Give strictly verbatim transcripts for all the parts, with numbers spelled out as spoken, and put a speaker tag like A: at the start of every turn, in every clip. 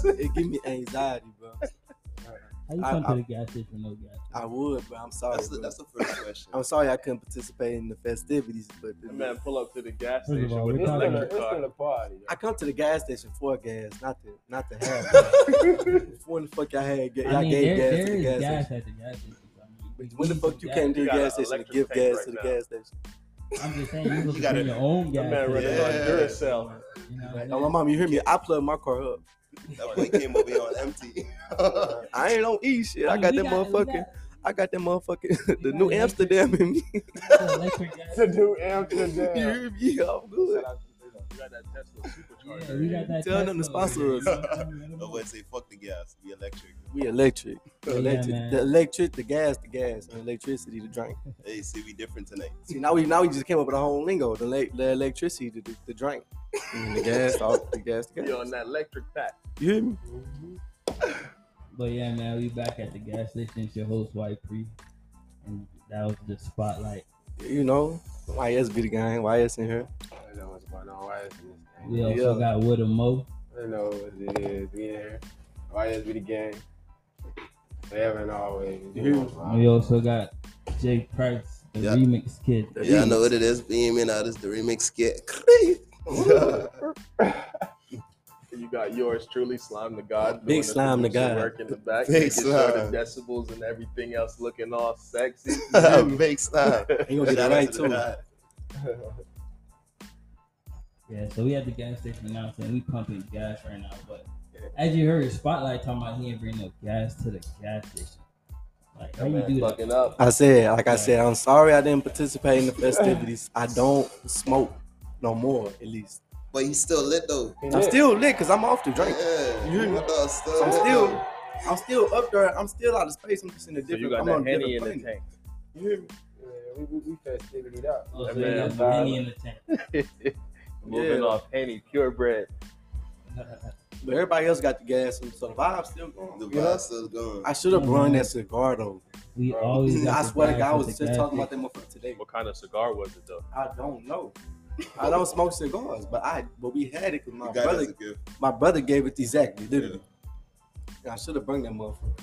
A: it give me anxiety, bro.
B: How you come I, to the gas station with no gas?
A: I would, but I'm sorry.
C: That's the, that's the first question.
A: I'm sorry I couldn't participate in the festivities, but
D: the man pull up to the gas
B: First
D: station
B: all,
D: with his
B: we're
D: electric
E: It's
D: car.
E: still a party.
A: I come to the gas station for gas, not to not to have. When the fuck y'all had y'all
B: I mean,
A: gave
B: there,
A: gas
B: there
A: to the
B: is
A: gas,
B: gas
A: station?
B: at the gas station. I mean,
A: When the fuck you came to the
D: You got
A: gas
D: an
A: station to
D: electric
A: give
D: tank
A: gas
D: right
A: to the
D: now.
A: gas station?
B: I'm just saying, you look
C: You
B: for
C: gotta-
B: your own
D: The
B: gas
D: man running
B: station.
D: on
C: Yeah.
D: Duracell.
B: You know what
A: Like,
B: I'm
A: oh, my
B: saying?
A: mom, you hear me? I plug my car up.
C: That boy came over here on empty.
A: I ain't on E shit. I,
B: mean,
A: got
B: we
A: that
B: we
A: motherfucking.
B: got-
A: I got that motherfucking the
B: got
A: new
B: electric-
A: Amsterdam in me.
B: we got electric gas.
E: To do
A: You
E: Amsterdam.
A: hear me? Yeah, I'm good.
D: You got that Tesla supercharger.
B: Yeah, we got that.
A: Tell them to
B: Tesla.
A: sponsor us.
C: I would say fuck the gas, be electric.
A: We electric. The
B: Yeah,
A: electric,
B: man.
A: the electric, the gas, the gas, and electricity to drink.
C: Hey, see, we different tonight.
A: See, now we now we just came up with a whole lingo. The, le- the electricity to, to, to drink, and the gas, all the gas, the gas.
D: You on that electric pack.
A: You hear me?
B: But yeah, man, we back at the gas station. It's your host, White Pre, and that was the spotlight.
A: You know, Y S be the gang. Y S in here.
E: I know what's going on. Why is this thing?
B: We also
A: Yeah.
B: got Wood and Mo.
E: I know what it is. We in here. Why is we the gang? Forever and always.
A: You hear me?
B: We also got Jay Price, the
C: Yeah.
B: remix kid.
C: Yeah, I know what it is. Beaming out is the remix skit.
D: You got yours truly, Slime the God.
A: Big
D: doing
A: Slime the
D: producer
A: God.
D: Work in the back.
C: Big
D: Making sure
C: Slime.
D: the decibels and everything else looking all sexy.
C: Makes time.
A: He gonna get it
C: Shout out
A: right
C: to
A: too.
C: the guy.
B: Yeah, so we at the gas station now, saying we pumping gas right now. But as you heard, Spotlight talking about he ain't bring no gas to the gas station. Like, how
D: That
B: you
D: man
B: do that?
D: fucking up.
A: I said, like I said, I'm sorry I didn't participate in the festivities. I don't smoke no more, at least.
C: But he's still lit though.
A: I'm still lit because I'm off the drink.
C: Yeah,
A: You hear me?
C: my dog still
A: I'm
C: lit,
A: still,
C: though.
A: I'm still up there. I'm still out of space. I'm just in a
D: So
A: different.
D: you got
A: I'm
D: that
A: on a
D: Henny in
A: different
D: the
A: planet.
D: tank.
A: You hear me?
E: Yeah, we, we, we festivity it out.
B: Oh, so
D: That
B: you
D: man
B: got the Henny in the tank.
D: Moving
A: Yeah.
D: off Henny, purebred.
A: But everybody else got the gas, and so the vibe's still going.
C: The
A: You know?
C: vibe's still going.
A: I should have brought that cigar though.
B: We
E: Bro,
B: always got
A: I
B: the
A: swear to
B: gas
A: God, I
B: at
A: was
B: the
A: just
B: gas
A: talking about
B: station.
A: that motherfucker today.
D: What kind of cigar was it though?
A: I don't know. I don't smoke cigars, but I but we had it because my
C: You got
A: brother
C: us a gift.
A: my brother gave it exactly, literally. And I should have brought that motherfucker.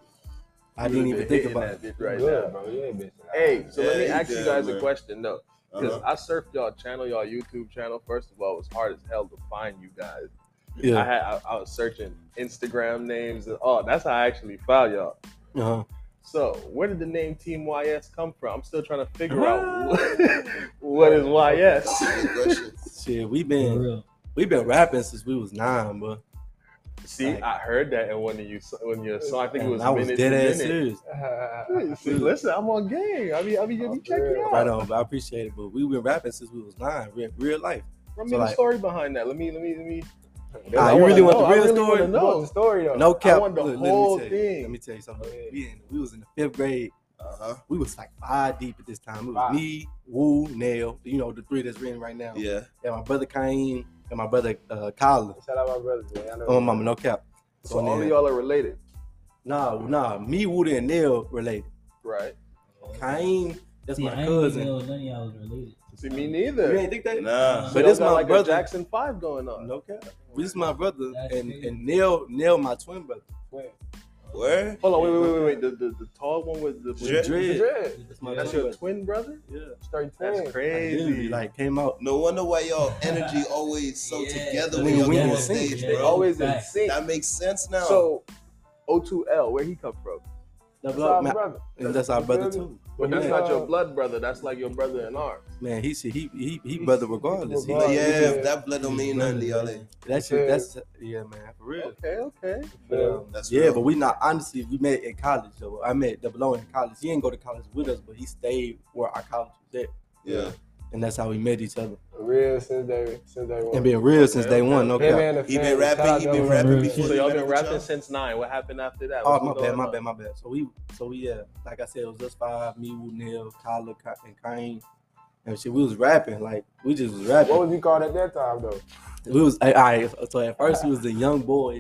A: I
D: You
A: didn't
D: would've
A: even
D: been
A: think
D: hitting
A: about
D: that
A: it.
D: bitch right
E: yeah,
D: now.
E: bro. You ain't bitching.
D: Hey, so let
C: Yeah,
D: me
C: he
D: ask you
C: did,
D: guys a
C: man.
D: question though. Because
C: Uh-huh.
D: I surfed y'all channel, y'all YouTube channel. First of all, it was hard as hell to find you guys. I
A: Yeah.
D: had I, I was searching Instagram names and oh, that's how I actually found y'all.
A: Uh-huh.
D: So where did the name Team Y S come from? I'm still trying to figure out what, what is Y S.
C: That's a good question.
A: Shit, we
B: For
A: been
B: real.
A: we been rapping since we was nine, bro.
D: See,
A: Like-
D: I heard that in one of you when you saw. I think it
A: And
D: was
A: I was
D: minute
A: dead
D: to
A: ass
D: minute.
A: serious.
D: See, listen, I'm on game. I mean, I mean, you be checking out.
A: Right on, but I appreciate it. But we been rapping since we was nine, real, real life.
D: Run me
A: So,
D: the
A: like-
D: story behind that. Let me, let me, let me.
A: Ah,
D: I
A: you
D: wanna
A: really want
D: know.
A: the
D: I
A: real
D: really
A: story?
D: wanna
E: Know
D: know.
E: the story though.
A: No cap.
D: want the
A: Look,
D: whole
A: let me tell you,
D: thing.
A: Let me tell you something.
E: Go ahead.
A: We, in, we was in the fifth grade.
C: Uh-huh.
A: We was like five deep at this time. It was
E: Five.
A: me, Woo, Nail, you know, the three that's written right now.
C: Yeah.
A: And my brother Kaim and my brother uh, Kyler.
E: Shout out my brothers, man. I know.
A: Oh, my mama, no cap.
D: So all
A: then-
D: of y'all are related,
A: Nah, nah, me, Woody, and Nail related.
D: right?
A: Kaim, that's
B: See, I
A: my
B: ain't even
A: cousin.
B: know none of y'all was related.
D: See, me
A: You
D: neither.
A: ain't think that?
C: Nah.
D: So
A: But
D: y'all
A: it's
D: got
A: my
D: like
A: brother.
D: a Jackson Five going on.
A: No cap. This is my brother,
B: That's
A: and
B: crazy.
A: and Nail, Nail, my twin brother.
E: Wait.
C: Where?
D: Hold on, wait, wait, wait, wait. The the, the tall one with the with
C: Dread.
D: the-
A: Dread.
E: Dread.
A: That's my
D: That's
A: twin
D: your
A: brother.
D: twin brother.
A: Yeah.
E: Straight
D: That's
E: twin.
D: crazy.
A: Literally, like came out.
C: No wonder why y'all energy always so
B: Yeah.
C: together
A: I
C: when
A: mean,
C: y'all
A: we
C: get
A: in
C: on
A: sync.
C: stage,
B: Yeah.
D: They
C: bro.
D: always in
B: Facts.
D: sync.
C: That makes sense now.
D: So, O two L, where he come from?
E: That's
A: Double
E: our
A: up, man.
E: brother.
A: And that's our
E: You
A: brother
E: feel me?
A: too.
D: But that's
E: Yeah.
D: not your blood brother. That's like your brother in arms.
A: Man, he see he he he brother regardless. He,
C: But
E: Regardless.
C: yeah,
E: Yeah.
C: if that blood don't mean nothing to y'all. eh?
A: that shit, that's yeah, man, for real.
D: Okay, okay.
A: But, um,
C: That's
A: yeah,
C: real.
A: but we not honestly. We met in college though. I met Double O in college. He didn't go to college with us, but he stayed where our college was at,
C: Yeah.
A: and that's how we met each other.
E: Real since day since day one.
A: And been real since day
D: okay.
A: one. No
E: Him
A: cap.
E: and the
C: He been
E: family.
C: rapping.
E: Shout
C: He
E: out
C: been
E: to
C: rapping
B: Real
C: before.
D: So
C: he
D: y'all
C: met
D: been
C: up with
D: rapping
C: y'all?
D: since nine. What happened after that?
A: Oh
D: What's
A: my
D: going
A: bad, my
D: on?
A: bad, my bad. So we, so we, yeah, like I said, it was just five, me, Wu, Neil, Kyler, Ka- and Kaim, and shit. We was rapping, like we just was rapping.
E: What was he called at that time though?
A: We was, all right. So at first we was the young boys.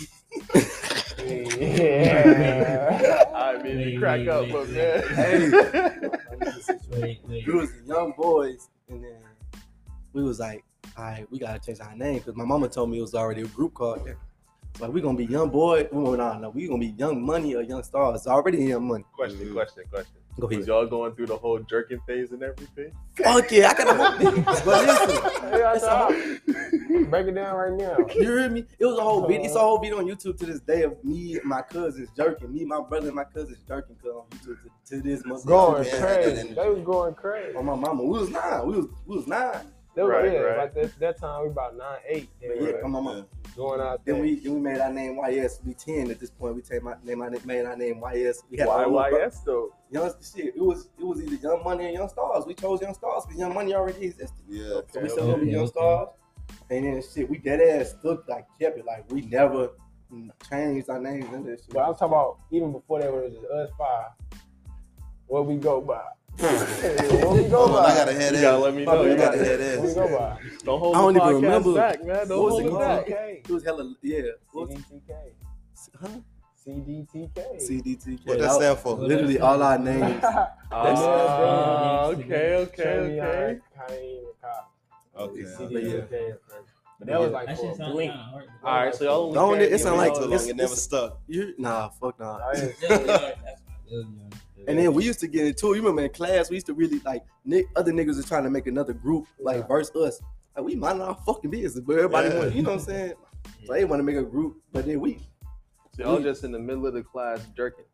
E: Yeah.
D: I mean,
B: Wait,
D: you crack
B: wait,
D: up,
B: wait,
D: but
B: wait.
D: man.
B: Wait, wait.
A: We was the young boys, and then we was like, all right, we gotta change our name because my mama told me it was already a group called that. Like we gonna be young boy. Well, nah, no, we gonna be young money or young stars. It's already young money.
D: Question,
C: Mhm.
D: question, question.
A: Go
D: Was
A: ahead.
D: y'all going through the whole jerking phase and everything?
A: Fuck yeah, I gotta hope this. But listen,
E: Hey, I
A: it's a whole,
E: thought- break it down right now.
A: you hear me? It was a whole video. It's a whole video on YouTube to this day of me and my cousins jerking. Me, my brother, and my cousins jerking on YouTube to, to this month.
E: Going
C: Yeah,
E: crazy.
C: and-
E: They was going crazy.
A: On my mama, we was nine. We was we was nine.
E: They was,
D: Right,
E: yeah,
D: right.
E: like that, that time we about nine, eight. They
A: But
E: were
A: yeah, on my mama.
E: going out there.
A: Then we then we made our name Y S. We ten at this point. We take my name. I made our name Y S. We had
D: Why
A: our little
D: Y
A: bro-
D: S though?
A: Young shit. It was it was either Young Money or Young Stars. We chose Young Stars because Young Money already existed.
C: Yeah.
A: So we
D: Okay,
A: still
B: okay,
A: gonna be Young
B: okay.
A: Stars. And then shit, we dead ass stuck like kept it like we never changed our names in this shit.
E: But I'm talking about even before that, when it was us five. What we go by? What we go
C: Hold on,
E: by?
C: I gotta hear
D: You gotta
C: that.
D: let me know.
A: Oh,
C: You
D: You
C: gotta
D: gotta,
C: hear
E: What we
C: this.
E: go by?
D: don't hold
A: I don't
D: the
A: even
D: podcast
A: remember.
D: back, man. Don't
A: What was
D: hold
A: it
D: it
A: called?
D: back.
E: Okay.
A: It was hella yeah. What
E: C
A: was
E: D T K.
A: huh?
E: C D T K.
A: C D T K.
C: What that stand for?
A: Literally all our names.
D: Ah,
B: That's-
D: okay, okay, okay.
E: Kain and Kyle.
C: Okay.
E: C
A: But
E: D T K
A: yeah.
E: at first. But that was like
B: That
E: for
B: shit
E: a
B: sound
E: blink.
B: kind of hard.
D: All right, so y'all only
A: Don't
D: can't
A: it- it
D: give
A: sound
D: me
A: like
D: all
C: Too
D: the-
C: long,
A: it's-
C: it never
A: it's-
C: stuck.
A: You nah, fuck nah.
E: I ain't-
B: Yeah, yeah, that's what I love, man.
A: And then we used to get into it. You remember in class, we used to really like ni- other niggas was trying to make another group like
E: Yeah.
A: verse us. Like we minding our fucking business, but everybody
C: Yeah.
A: want, you know what I'm saying? So they want to make a group, but then we
D: So y'all just in the middle of the class jerking.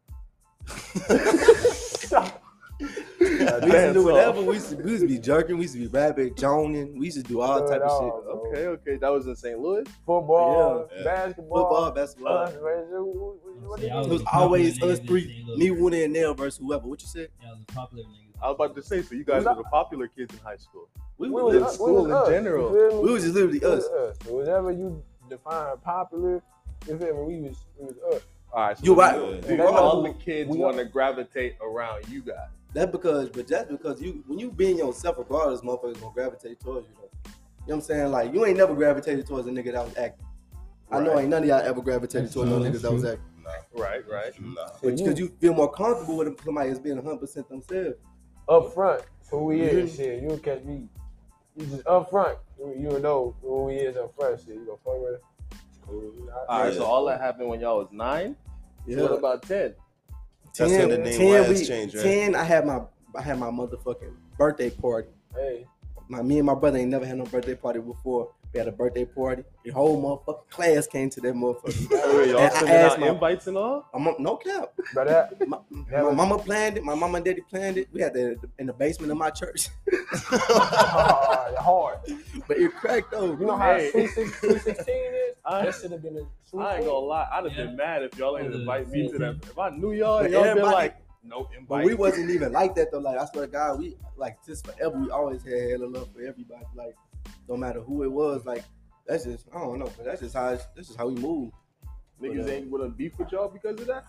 A: we used to do whatever. We used to, we used to be jerking. We used to be rapping, joning. We used to do all
E: Do
A: type
E: it
A: of
E: all,
A: shit.
E: bro.
D: Okay, okay. That was in Saint Louis?
E: Football,
C: Yeah.
E: basketball,
A: Football, basketball.
E: us, razor, what- what-
B: See, I
E: what
A: It
E: they
A: was
E: do?
A: always
B: popular
A: us
B: niggas in
A: three,
B: Saint Louis.
A: me, Woody, and Nail versus whoever. What you said?
B: Yeah, the popular niggas.
D: I was about to say, so you guys were the popular kids in high school.
A: We,
E: We
A: was,
E: was,
D: in
E: us,
D: school
E: we was
D: in
E: us,
D: general.
E: you feel me?
A: we was just literally
E: We was
A: us.
E: us. So whatever you define popular, you feel me? We was, we was us.
D: All right, so
A: You right.
C: Yeah.
D: do
E: That's
D: all
E: why
D: the kids
E: we-
D: want to gravitate around you guys?
A: That's because, but that's because you, when you being yourself, regardless, motherfuckers gonna gravitate towards you. Though. You know what I'm saying? Like you ain't never gravitated towards a nigga that was acting. I know
D: Right.
A: ain't none of y'all ever gravitated
B: That's
A: towards no
B: true,
A: niggas
B: that's
A: that was
B: true.
A: acting.
D: Right, right.
C: Nah.
A: But because you feel more comfortable with somebody that's being one hundred percent themselves.
E: Up front, who we
A: Mhm.
E: is, shit. You catch me. You just up front. You, you know who we is up front, shit. You gonna fuck with it? Cool.
D: All right,
C: Yeah.
D: so all that happened when y'all was nine. So what about ten?
C: That's
A: ten,
C: when the name
A: ten,
C: Y S
A: we,
C: changed, right?
A: ten, I had my, I had my motherfucking birthday party.
E: Hey,
A: My, me and my brother ain't never had no birthday party before. We had a birthday party. The whole motherfucking class came to that motherfucker.
D: Wait, y'all
A: And I
D: sending
A: asked
D: out
A: my-
D: invites and all?
A: I'm on- no cap.
E: but that,
A: My,
E: That
A: my
E: was-
A: mama planned it. My mama and daddy planned it. We had the in the basement of my church,
E: oh, hard.
A: but it cracked though.
E: You know how
D: Hey.
E: Sweet Six- Sweet sixteen is?
D: I-
E: That should have been a Sweet
D: I ain't gonna lie, I'd have
B: Yeah.
D: been mad if y'all ain't
B: Yeah.
D: invite me to that. If I knew y'all,
A: But
D: y'all been
A: everybody-
D: like, no invite.
A: But we wasn't even like that though. Like I swear to God, we like just forever. We always had hella love for everybody. Like no matter who it was. Like that's just I don't know. But that's just how it's, that's just how we move.
D: Niggas
A: But, uh,
D: ain't gonna beef with y'all because of that.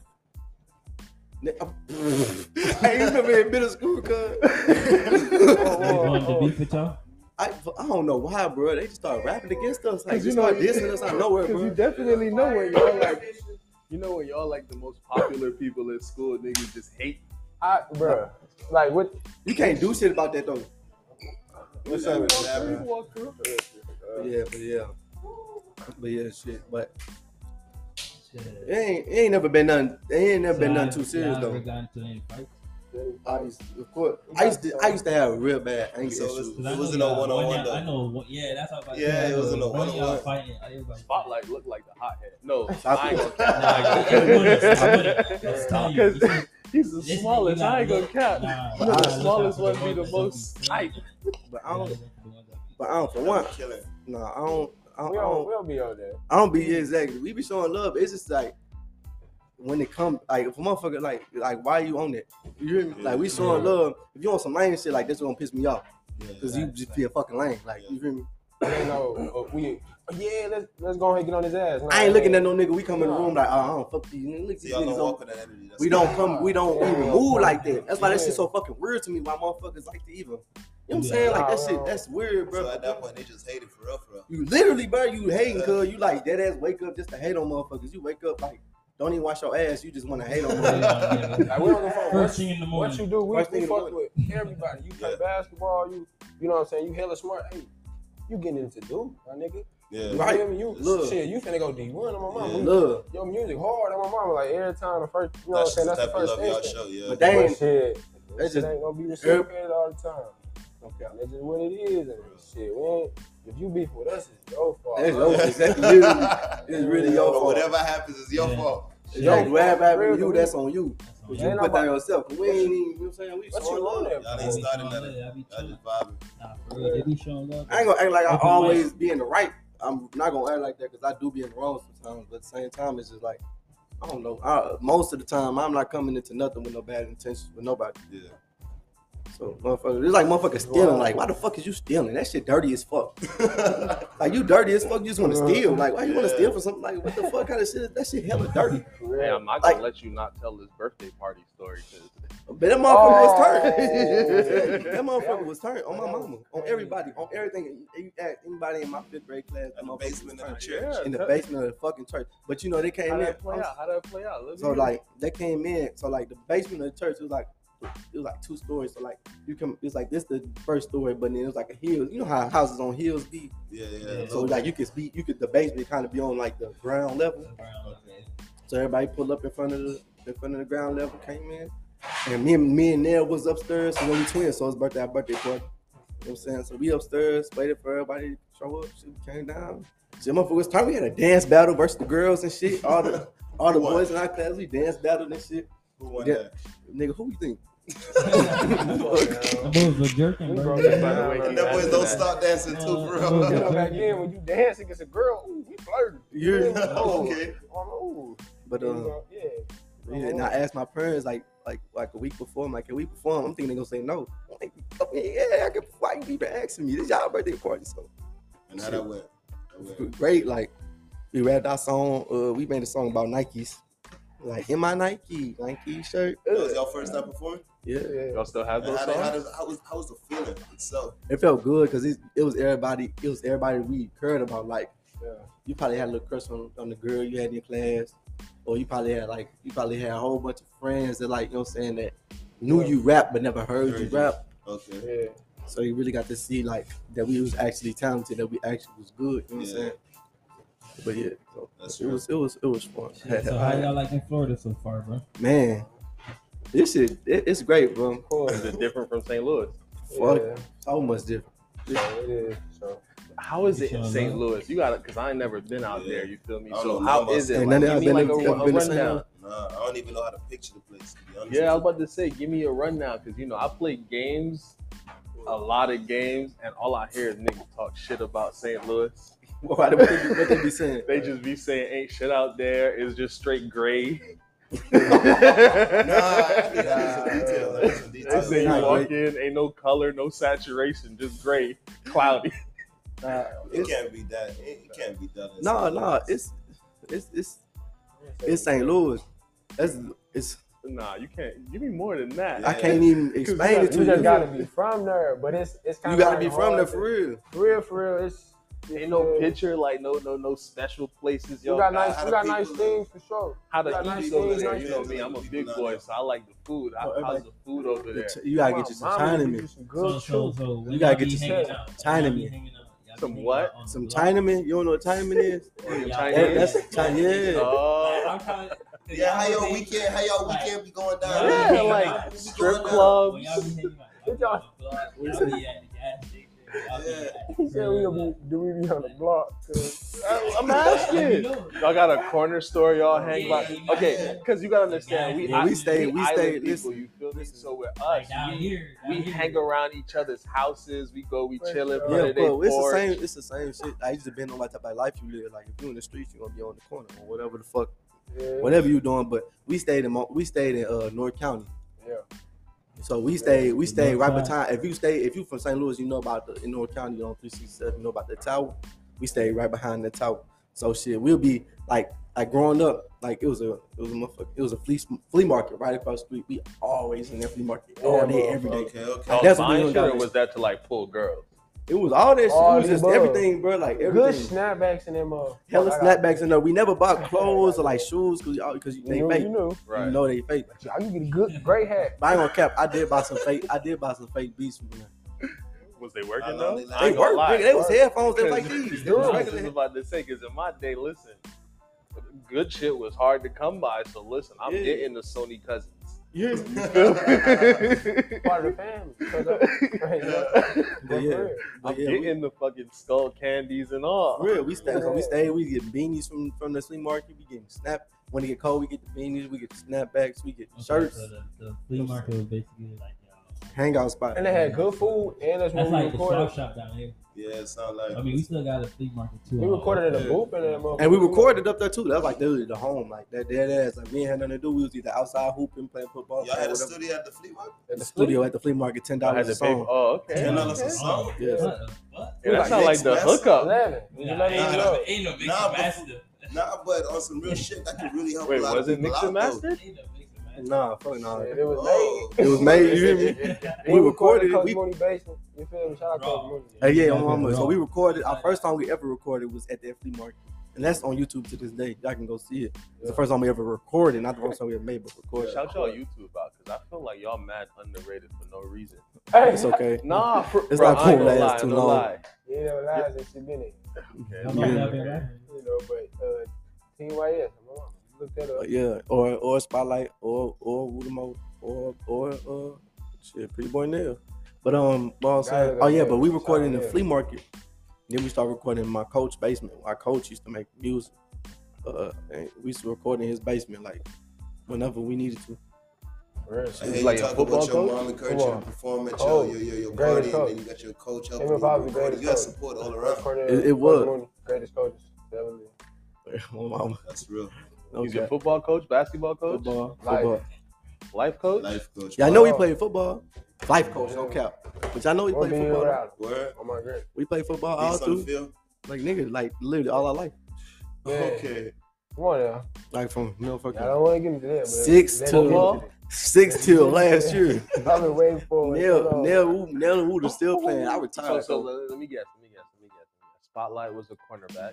A: Hey, you remember in middle school, cuz?
B: You wanted to beef with y'all?
A: I, I don't know why, bro. They just start rapping against us. Like,
D: Cause
A: you
D: you know,
A: start dissing us out of nowhere,
D: Because you
A: bro.
D: definitely know when y'all like, you know when y'all like the most popular people in school, niggas just hate.
E: I, bruh, like what?
A: You can't do shit about that, though.
E: What's
C: Yeah,
E: up?
C: we
E: with
C: have
E: you?
C: it.
D: Walk through.
A: But yeah, but yeah. But yeah, shit. But
B: Shit.
A: it ain't, it ain't never been nothing. It ain't never been
B: So
A: nothing too serious,
B: y'all ever
A: though.
B: got into any fights?
A: Obviously, of course. I used to, I used to have real bad anger
C: So
A: issues.
C: it's-
B: 'Cause I
C: It
B: know
C: wasn't no
B: y'all-
C: one-on-one,
B: one-
C: though.
B: I know. what- Yeah, that's how I was
C: Yeah, it wasn't no
B: One of y'all
C: one-on-one.
B: fighting. Everybody.
D: Spotlight looked like the hothead. No,
A: Stop
D: I ain't
A: it.
D: gonna
B: Nah,
D: cap.
B: it wouldn't. It wouldn't. I'm
E: Yeah.
B: telling you, you
D: Because
B: see,
D: he's the
B: this nigga
D: smallest.
B: gotta
D: I ain't gonna
B: look-
D: cap.
B: Nah,
D: You know,
A: I-
D: the
A: I
D: smallest
B: look
D: one
B: out
D: be
B: for
D: the
B: the
D: most
B: ones that
D: tight.
A: But I
B: Yeah,
A: don't,
B: look for the ones that be-
A: but I don't, for one,
C: Killing.
A: no, I don't, I don't,
E: We
A: I
E: don't,
A: don't,
E: we don't be on that.
A: I don't be exactly. We be showing love. It's just like when it come, like if a motherfucker, like, like why you on that? You hear me? Like we showing
B: Yeah.
A: love. If you on some lame shit, like this, gonna piss me off
C: Yeah.
A: because you just be a fucking lame. Like you hear me?
E: We ain't know. uh, We, yeah, let's let's go ahead and get on his ass. Nah,
A: I ain't looking
E: man.
A: at no nigga. We come in the room like, oh, I don't fuck these niggas. Look at
C: See,
A: these
C: y'all don't
A: niggas.
C: walk
A: on-
C: with that energy. That's
A: We don't come. We don't
E: Yeah.
A: even move like that. That's why that
E: Yeah.
A: shit so fucking weird to me. Why motherfuckers like to even, you know what I'm
B: Yeah.
A: saying? Like that
E: Nah,
A: shit.
E: nah.
A: That's weird, bro.
C: So at that point, they just hate it for real, for real.
A: You literally, bro, you hating cause you like dead ass wake up just to hate on motherfuckers. You wake up like don't even wash your ass. You just want to hate on motherfuckers.
B: Yeah,
E: Like, we don't give a fuck.
B: First thing in the
E: What
B: morning.
E: you do, we,
A: First thing
E: we
A: in the
E: fuck with everybody. You play
C: Yeah.
E: basketball, you you know what I'm saying? You hella smart. Hey, you getting into do, my nigga.
C: Yeah.
E: You
A: Right.
E: feel me? You
A: Look.
E: shit, you finna go D one on my mama.
C: Yeah.
A: Look,
E: Your music hard on my mama. Like every time the first, you know what I'm
C: That's
E: saying?
C: the
E: That's the
C: type of
E: first
C: love y'all
E: instinct.
C: show, yeah.
A: but they
E: But
A: ain't.
E: shit,
A: That's
E: that shit
A: just-
E: ain't gonna be reciprocated all the time.
A: Okay.
E: That's just what it is. And shit, we ain't, if you beef with us, it's your fault.
A: That's your exactly. Literally, it's really your
C: But
A: fault.
C: whatever happens is your
B: Yeah.
C: fault.
A: Exactly. Whatever happened to you,
E: Real,
A: that's on you.
B: That's
A: But
B: on
A: you
E: Ain't
A: put that
E: nobody-
A: yourself. We ain't even, you know what I'm saying? We
E: What
A: showing
E: you on
A: love.
E: there?
C: Y'all
B: They
C: ain't
B: be
C: starting
B: showing
C: nothing.
B: love, I be
C: Y'all
B: chilling.
C: just vibing.
B: Nah, for real, they be showing love.
A: I ain't gonna act like I
B: Open
A: always
B: mic.
A: be in the right. I'm not gonna act like that because I do be in the wrong sometimes. But at the same time, it's just like I don't know. I, most of the time, I'm not coming into nothing with no bad intentions with nobody.
C: Yeah.
A: So, motherfucker, it's like motherfucker stealing. Like, why the fuck is you stealing? That shit dirty as fuck. Like, you dirty as fuck. You just want to steal. Like, why you want to
C: Yeah.
A: steal for something? Like, what the fuck kind of shit? Is that shit hella dirty.
D: Hey, I'm not gonna
A: Like-
D: let you not tell this birthday party story because
A: But that motherfucker was
E: Oh.
A: turned. That motherfucker was turned on my mama, on everybody, on everything. You ask anybody in my fifth grade class, that
C: In the
A: motherfucker
C: basement
A: was
C: of the
A: turned.
C: church.
A: In the basement of the fucking church. But you know they came
D: how
A: in.
D: did that play out? How did that play out? Let me
A: So
D: hear it.
A: like they came in. So like the basement of the church was like it was like two stories. So like you come, it's like this the first story, but then it was like a hill. You know how houses on hills be.
C: Yeah, yeah.
A: So like you could be, you could the basement kind of be on like the ground level. So everybody pulled up in front of the in front of the ground level, came in, and me and me and Nell was upstairs. So we twins, so it's birthday, our birthday party. You know what I'm saying? So we upstairs, waited for everybody to show up. She came down. Shit, motherfucker was time. We had a dance battle versus the girls and shit. All the all the
C: Who won?
A: boys in our class, we dance battled and shit.
C: Who won
A: Yeah.
C: that?
A: Nigga, who you think?
B: The boys were jerking,
E: We
B: bro.
E: broke it by the way
C: And
E: he
C: that boys
E: answered
C: don't
E: that.
C: stop dancing too,
B: Uh,
C: for
B: uh,
C: real.
E: You know,
B: uh,
E: back then when you dance against a girl, ooh, we flirted.
A: Yeah.
E: Oh,
C: Okay.
E: oh,
A: But
E: ooh.
A: um,
E: Yeah.
A: yeah, and I asked my parents like like like a week before. I'm like, can we perform? I'm thinking they're gonna say no. I'm like, okay, yeah, I can. Why you even asking me? This y'all birthday party, so
C: And how that went? That went.
A: great. Like we rapped our song. Uh, we made a song about Nikes. Like in my Nike, Nike shirt.
C: That was your first time performing?
A: Yeah,
E: Yeah.
D: Y'all still have
C: And
D: those
C: how, did, how,
D: songs?
C: does, how, was, how was the feeling itself?
A: it felt good because it, it was everybody. It was everybody we cared about. Like
E: Yeah.
A: you probably had a little crush on, on the girl you had in your class, or you probably had like you probably had a whole bunch of friends that like you know what I'm saying that knew you rap but never heard
C: Heard
A: you
C: you.
A: rap.
C: Okay.
E: Yeah.
A: So you really got to see like that we was actually talented, that we actually was good. You know what I'm
C: Yeah.
A: saying? But yeah, so
C: That's
A: it
C: true.
A: was it was it was fun.
B: Shit, so how y'all like in Florida so far, bro?
A: Man, this shit it, it's great, bro.
E: Of course.
D: Is it different from Saint Louis?
A: Fuck,
E: Yeah.
A: so much different.
E: So it is. So
D: How is it in
B: Showing
D: Saint
B: love.
D: Louis? You got it, cause I ain't never been out
C: Yeah.
D: there. You feel me?
C: I don't
D: So
C: know
D: how
C: nothing
D: is
C: about
D: it?
A: Saint
D: Like,
A: Louis.
D: give me
A: Ain't
D: like a,
A: never been-
D: a
A: been to Saint
D: rundown.
A: Louis.
C: Nah, I don't even know how to picture the place, to be honest.
D: Yeah, I was about to say, give me a rundown, cause you know I play games, a lot of games, and all I hear is niggas talk shit about Saint Louis.
A: What, what, they, be- what they be saying?
D: They just be saying ain't shit out there. It's just straight gray.
C: Nah, I need to some details. I need some
D: They
C: details.
D: say you
A: Nah,
D: walk in, ain't no color, no saturation, just gray, cloudy.
A: Nah,
C: It
A: it's,
C: can't be that. It, it can't be done. in
A: no,
C: Saint
A: no,
C: Louis.
A: it's it's it's it's Saint Louis. That's it's
D: Nah, you can't. Give me more than that.
A: I can't even
D: you
A: explain
D: gotta-
A: it to
E: you
A: you.
E: just gotta be from there, but it's it's kind
A: You
E: of
A: gotta be from there for real.
E: For real, for real. It's
D: Ain't no
E: yeah.
D: picture, like no, no, no special places.
E: You
D: Yo,
E: got
C: how-
E: nice,
C: how
E: you
C: the
E: got nice
C: people
E: things for sure.
D: how to
E: you got
D: eat
E: nice
D: over
E: things,
D: there.
E: nice
D: You know
C: things.
D: me, I'm a
C: People
D: big
C: down
D: boy,
C: there.
D: so I like the food. How,
A: Oh, everybody-
D: how's the food over there?
A: You gotta
E: My
A: get you some
E: mama
A: China
E: give
A: man.
E: you some
B: So,
E: good
B: so,
E: food.
B: so when
A: You gotta
B: y'all
A: get
B: be
A: you some
B: hanging out,
A: Chinaman.
B: y'all be hanging out, y'all be
D: Some
B: hanging
D: what?
B: out on the
A: Some
B: block.
A: Chinaman. You don't know what Chinaman is?
B: Or y'all-
D: Chinese?
A: That, that's China. Yeah.
D: Uh,
B: I'm trying to-
C: Yeah, how your
B: y'all be-
C: weekend? How y'all
B: like,
C: weekend be going
B: y'all
C: down?
B: be
D: Yeah,
B: hanging
D: like
B: out.
D: strip
B: When
D: clubs.
B: y'all be hanging out, y'all be on the block, y'all be at the gas station, y'all be at
E: He
B: the
E: said we
B: crib,
E: gonna be, do we be on the block? 'Cause
D: I'm
B: like,
D: asking.
B: you know,
D: Y'all got a corner store y'all hang
B: Yeah,
D: by.
B: yeah,
D: Okay,
B: yeah.
D: because you gotta understand, we,
B: Yeah,
D: I-
B: we
A: stay- we
D: island
A: stay-
D: people,
A: listen,
D: you feel me? So with us,
B: like down
D: we,
B: here,
D: we
B: down here.
D: hang around each other's houses. We go, we
E: For
D: chill in
E: sure.
D: front
A: Yeah,
D: of their
A: bro, it's the
D: porch.
A: same. It's the same shit. I used to been on like type of life you live. Like if you in the streets, you gonna be on the corner or whatever the fuck,
E: yeah,
A: whatever you doing. But we stayed in Mo- we stayed in uh, North County.
E: yeah.
A: So we stayed we stayed
B: North
A: right
B: side.
A: behind. If you stay if you from Saint Louis, you know about the in North County, you know three sixty-seven, you know about the tower. We stayed right behind the tower. So shit, we'll be like like growing up, like it was a it was a motherfucker, it was a flea flea market right across the street. We always in that flea market all
E: Yeah,
A: day,
E: bro.
A: every day.
C: Okay, okay.
D: Oh,
A: That's what we
D: buying
A: don't
D: shit, or
A: got.
D: was that to like pull girls?
A: It was all that shit.
E: All
A: It was
E: the
A: just
E: above.
A: everything, bro. Like
E: Good
A: everything.
E: snapbacks in them. Uh,
A: Hella
E: I got-
A: snapbacks in there. We never bought clothes or like shoes because because
E: You
A: they
E: knew,
A: fake.
E: you knew.
D: Right.
A: You know they fake.
E: I can get a good, great hat.
A: But I ain't gonna cap. I did buy some fake. I did buy some fake beats from there.
D: Was they
C: I
D: working
C: know
D: though?
C: they like-
D: I
A: They
D: ain't gonna
A: work,
D: lie.
A: nigga. They was
E: Work.
A: headphones. They was like these. They was
D: I was
A: regular.
D: just about to say, because in my day, listen, good shit was hard to come by. So listen, I'm
A: Yeah.
D: getting the Sony Cousins.
A: Yeah.
D: You feel me?
E: Part of the family. Cause I, right, yeah.
A: But yeah,
E: real.
A: but
D: I'm
A: yeah, we,
D: getting the fucking skull candies and all.
A: for real, we stay. So we stay. We get beanies from from the flea market. We get snap. When it get cold, we get the beanies. We get the snapbacks. We get the shirts.
B: So the, the flea market was basically like uh,
A: Hangout spot.
E: And they had good food, and that's
B: that's
E: when we
B: like the
E: recorded.
B: shop shop down here.
C: Yeah, it sound like.
B: I mean, we still got a flea market too.
E: We
B: uh,
E: recorded in a
C: Yeah.
E: booth and that
A: And we recorded up there too. That was like literally the home, like that dead ass. Like we ain't had nothing to do. We was either outside hooping, playing football,
C: Y'all had a
A: whatever.
C: studio at the flea market?
E: at
A: The studio at the flea market, ten
D: I had
A: dollars
D: to
A: a
D: pay.
A: song.
D: For, oh, okay.
C: Ten dollars a
D: okay.
C: song?
A: Yeah.
B: What the fuck?
D: Yeah, that
C: Like
D: sound like
C: Nick's
D: the
C: Master.
D: hookup.
E: eleven.
B: Nah,
E: You let me
B: ain't,
C: nah,
B: no,
E: know.
B: ain't no mix
C: Nah,
B: and
C: but-
B: master.
C: Nah, but on some real shit, that could really help
D: Wait,
C: a lot
D: was
C: of
D: it
C: people
D: Mix
C: out
D: and
C: though.
D: Master?
B: Ain't no mix and master.
A: Nah, fuck nah.
E: Shit, it was
C: Oh.
E: made.
A: It was made. You hear me? We recorded it.
E: Coach
A: We
E: Mooney basement. You feel me? Shout out to
B: Raw.
E: Coach Mooney.
A: Hey, yeah,
B: Yeah,
A: on mama. So
B: raw.
A: we recorded our first song we ever recorded was at that flea market, and that's on YouTube to this day. Y'all can go see it. It's the first song we ever recorded, not the first song we ever made, but recorded.
D: Shout y'all YouTube out, because I feel like y'all mad underrated for no reason.
E: Hey,
A: It's okay.
D: Nah, for,
A: It's
D: bro,
A: not
D: I ain't
A: cool,
D: gonna
A: last
D: lie,
A: too
D: no
A: long.
D: lie.
E: You know, lies that she been in.
D: Okay.
B: How
A: Yeah.
B: long y'all been rapping?
E: You know, but uh, Team Y S. I'm on. Look that up.
A: Uh, yeah, or or Spotlight, or or Woodamo, or or uh, shit, Pretty Boy Nail. But um, what I was saying, oh yeah, but we recorded in the flea market. Then we started recording in my coach's basement. Our coach used to make music. Uh, and we used to record in his basement, like whenever we needed to.
E: For real.
C: I
D: He's
C: hear
D: like
C: you
D: a
C: talk
D: football
C: about your
D: coach?
C: mom encouraging
E: Come
C: you
E: on.
C: to perform at
E: Coach.
C: your, your, your, your
E: Greatest
C: party,
E: coach.
C: and then you got your coach
E: Him
C: helping
E: and
C: you
E: Pops the
C: record it.
E: greatest
C: You got
E: coach.
C: support all
E: Coach
C: around.
E: Cornell,
A: It- it
E: Coach
A: was.
E: Mooney, greatest coaches. Definitely.
A: My mama.
C: That's real.
D: He's a
A: Okay.
D: football coach, basketball coach,
A: Football,
E: Life.
A: football.
D: life coach.
C: Life coach.
A: Yeah, I know he
E: Wow.
A: played football. Life coach, no cap. But I know he
E: Won't
A: played
E: be here
A: football.
E: without him.
C: Word.
E: Oh my god.
A: We played football all
C: Beats on the
A: through.
C: field.
A: Like nigga, like literally all our life.
E: Yeah.
C: Okay.
E: Come on now.
A: Like from
E: I
A: motherfucking
E: don't want to get into that. But
A: Six
E: let
A: to-
E: me get into it.
A: six till last year.
E: I've been waiting for it.
A: Nail,
E: so long.
A: Nail, Nail Wood is still playing. I
D: So,
A: retired.
D: so
A: So,
D: let, let me guess. Let me guess. Let me guess. Spotlight was a cornerback,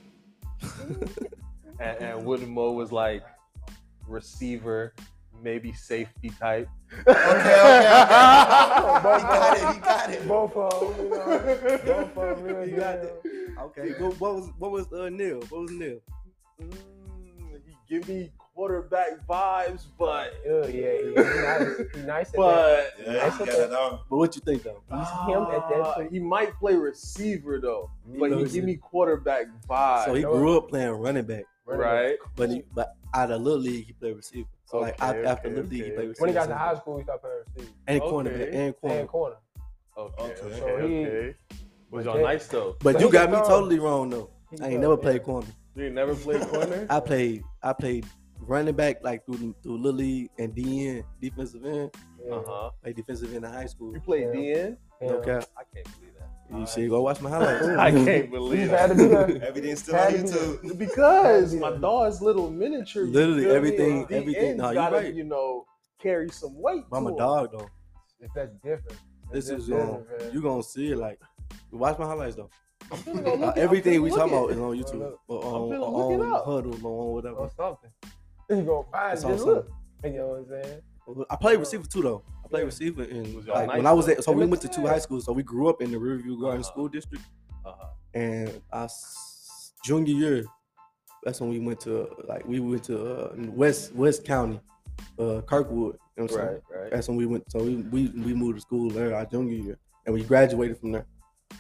D: and, and Woodmo was like receiver, maybe safety type.
C: Okay, okay, okay. he got it. He got it.
E: Both of them, you know. Both of them, real
A: You got
E: deal.
A: okay, what, what was what was uh, Neil? What was Neil?
D: Mm, he give me quarterback vibes, but
E: Yeah, yeah, yeah. He's nice. He's nice at that.
D: but
C: Yeah, he got it on.
A: But what you think though?
E: He's him at that
D: uh,
E: point.
D: he might play receiver though, but he
A: knows
D: give
A: it.
D: me quarterback vibes.
A: So he grew up playing running back,
D: right.
A: but he, but out of little league he played receiver. So like
D: Okay,
A: after, after
D: okay,
A: little league he
D: okay.
A: played receiver.
E: When he got to high school, he stopped playing receiver
A: and
D: Okay.
A: cornerback and corner.
E: and corner.
D: Okay,
C: Okay.
D: okay,
E: So he-
D: okay. Was
E: but
D: y'all
E: yeah.
D: nice though?
A: But
E: So
A: you
E: he
A: got
E: can
A: me
E: throw.
A: totally wrong though.
E: He
A: I ain't
E: can
A: never
E: throw,
A: played
E: yeah.
A: corner.
D: You never played corner?
A: I played I played running back like through through little league and D N defensive end.
E: Yeah.
D: Uh huh.
A: Played defensive end in high school.
D: You played
E: Yeah.
D: D N?
E: Yeah.
A: No cap.
D: I can't believe that.
A: You should go watch my highlights.
D: I can't
E: You
D: believe
E: had to
D: that.
E: be there.
C: Everything's still
E: Had
C: on
E: to be
C: YouTube.
D: Because my dog's little miniature. you
A: Literally
D: feel me?
A: everything-
D: And D
A: everything-
D: N's
A: no, you
D: gotta,
A: right.
D: you know, carry some weight.
A: But I'm
D: to
A: a
D: him.
A: dog though.
E: If that's different.
A: This
E: That's
A: is
E: different,
A: um,
E: man.
A: you gonna see it like watch my highlights though.
D: I'm finna go look
A: Uh,
D: it-
A: everything
D: I'm
A: we
D: finna
A: talking
D: look
A: about
D: it.
A: is on YouTube
E: look.
A: or
D: I'm
A: on,
D: finna look it
A: on
D: up.
A: Huddle or on whatever.
E: Or something. You gonna find
A: It's
E: it.
A: on
E: Just look. You know what I'm saying?
A: I played receiver too though. I played
E: Yeah.
A: receiver in
D: Was y'all
A: like
D: nice,
A: when I was
D: though?
A: at so we
E: It
A: went to
E: looks
A: two
E: good.
A: high schools. So we grew up in the Riverview Garden
D: Uh-huh.
A: School District,
D: Uh-huh.
A: and I s- junior year, that's when we went to like we went to uh, West West County, uh, Kirkwood. You know what I'm saying?
D: Right, right.
A: That's when we went. So we we, we moved to school there our junior year, and we graduated from there.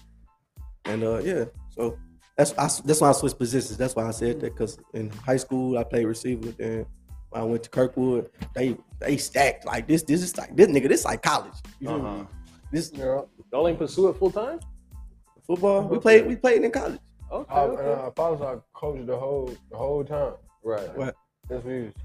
A: And uh, yeah, so that's I, that's why I switched positions. That's why I said that because in high school I played receiver. Then when I went to Kirkwood, they they stacked like this. This is like this nigga. This like college. You feel
D: Uh-huh.
A: me? This
E: Yeah.
D: Y'all ain't pursue it full time?
A: football. We played. We played in college.
D: Okay,
E: I,
D: okay.
E: uh, Pops our coach the whole the whole time.
D: Right.
A: What?
E: That's what he was.